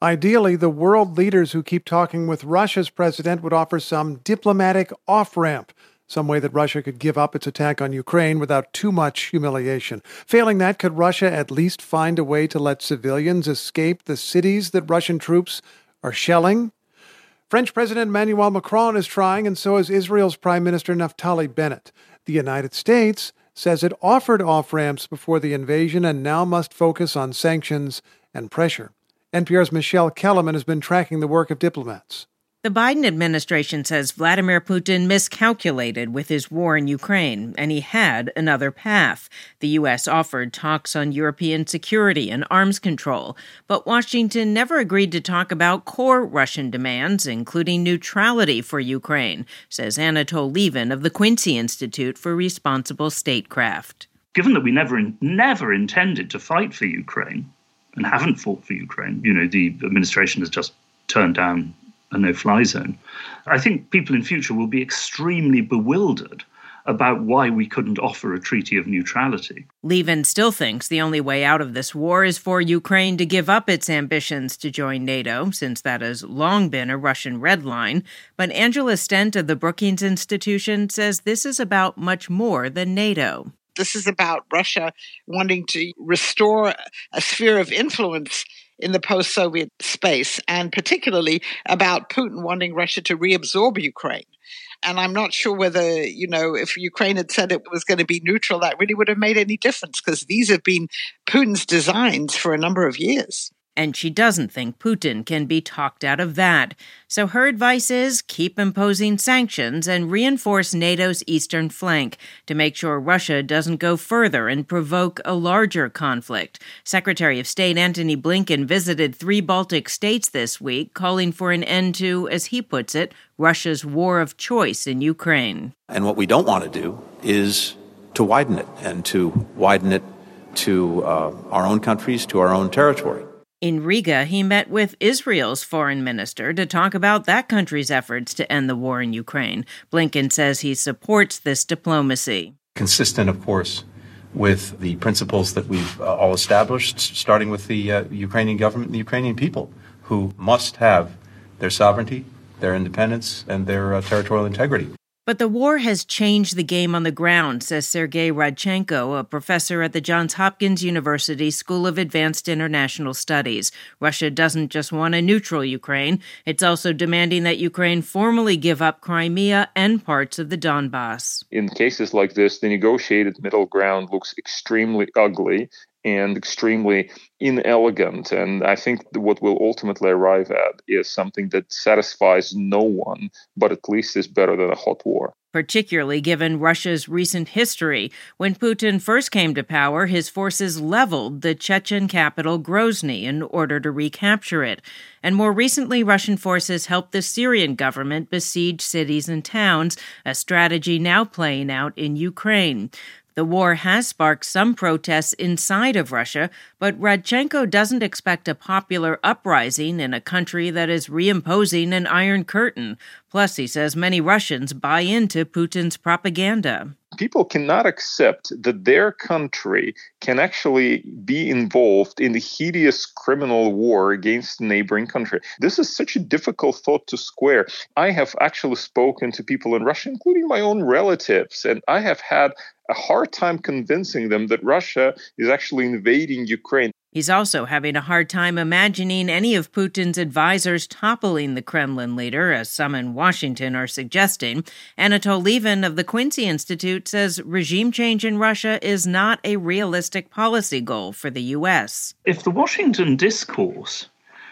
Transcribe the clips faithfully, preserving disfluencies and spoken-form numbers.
Ideally, the world leaders who keep talking with Russia's president would offer some diplomatic off-ramp, some way that Russia could give up its attack on Ukraine without too much humiliation. Failing that, could Russia at least find a way to let civilians escape the cities that Russian troops are shelling? French President Emmanuel Macron is trying, and so is Israel's Prime Minister Naftali Bennett. The United States says it offered off-ramps before the invasion and now must focus on sanctions and pressure. N P R's Michelle Kellerman has been tracking the work of diplomats. The Biden administration says Vladimir Putin miscalculated with his war in Ukraine, and he had another path. The U S offered talks on European security and arms control, but Washington never agreed to talk about core Russian demands, including neutrality for Ukraine, says Anatol Lieven of the Quincy Institute for Responsible Statecraft. Given that we never, never intended to fight for Ukraine and haven't fought for Ukraine, you know, the administration has just turned down a no-fly zone, I think people in future will be extremely bewildered about why we couldn't offer a treaty of neutrality. Lieven still thinks the only way out of this war is for Ukraine to give up its ambitions to join NATO, since that has long been a Russian red line. But Angela Stent of the Brookings Institution says this is about much more than NATO. This is about Russia wanting to restore a sphere of influence in the post-Soviet space, and particularly about Putin wanting Russia to reabsorb Ukraine. And I'm not sure whether, you know, if Ukraine had said it was going to be neutral, that really would have made any difference, because these have been Putin's designs for a number of years. And she doesn't think Putin can be talked out of that. So her advice is keep imposing sanctions and reinforce NATO's eastern flank to make sure Russia doesn't go further and provoke a larger conflict. Secretary of State Antony Blinken visited three Baltic states this week, calling for an end to, as he puts it, Russia's war of choice in Ukraine. And what we don't want to do is to widen it, and to widen it to uh, our own countries, to our own territory. In Riga, he met with Israel's foreign minister to talk about that country's efforts to end the war in Ukraine. Blinken says he supports this diplomacy. Consistent, of course, with the principles that we've uh, all established, starting with the uh, Ukrainian government and the Ukrainian people, who must have their sovereignty, their independence, and their uh, territorial integrity. But the war has changed the game on the ground, says Sergei Radchenko, a professor at the Johns Hopkins University School of Advanced International Studies. Russia doesn't just want a neutral Ukraine. It's also demanding that Ukraine formally give up Crimea and parts of the Donbass. In cases like this, the negotiated middle ground looks extremely ugly and extremely inelegant. And I think what we'll ultimately arrive at is something that satisfies no one, but at least is better than a hot war. Particularly given Russia's recent history. When Putin first came to power, his forces leveled the Chechen capital Grozny in order to recapture it. And more recently, Russian forces helped the Syrian government besiege cities and towns, a strategy now playing out in Ukraine. The war has sparked some protests inside of Russia, but Radchenko doesn't expect a popular uprising in a country that is reimposing an Iron Curtain. Plus, he says many Russians buy into Putin's propaganda. People cannot accept that their country can actually be involved in the hideous criminal war against a neighboring country. This is such a difficult thought to square. I have actually spoken to people in Russia, including my own relatives, and I have had a hard time convincing them that Russia is actually invading Ukraine. He's also having a hard time imagining any of Putin's advisors toppling the Kremlin leader, as some in Washington are suggesting. Anatol Lieven of the Quincy Institute says regime change in Russia is not a realistic policy goal for the U S. If the Washington discourse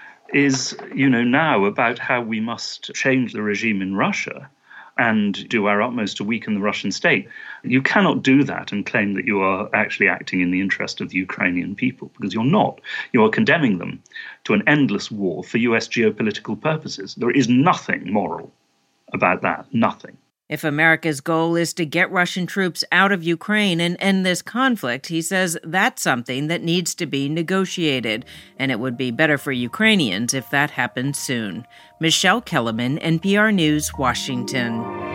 is, you know, now about how we must change the regime in Russia and do our utmost to weaken the Russian state, you cannot do that and claim that you are actually acting in the interest of the Ukrainian people, because you're not. You are condemning them to an endless war for U S geopolitical purposes. There is nothing moral about that, nothing. If America's goal is to get Russian troops out of Ukraine and end this conflict, he says that's something that needs to be negotiated, and it would be better for Ukrainians if that happened soon. Michelle Kellerman, N P R News, Washington.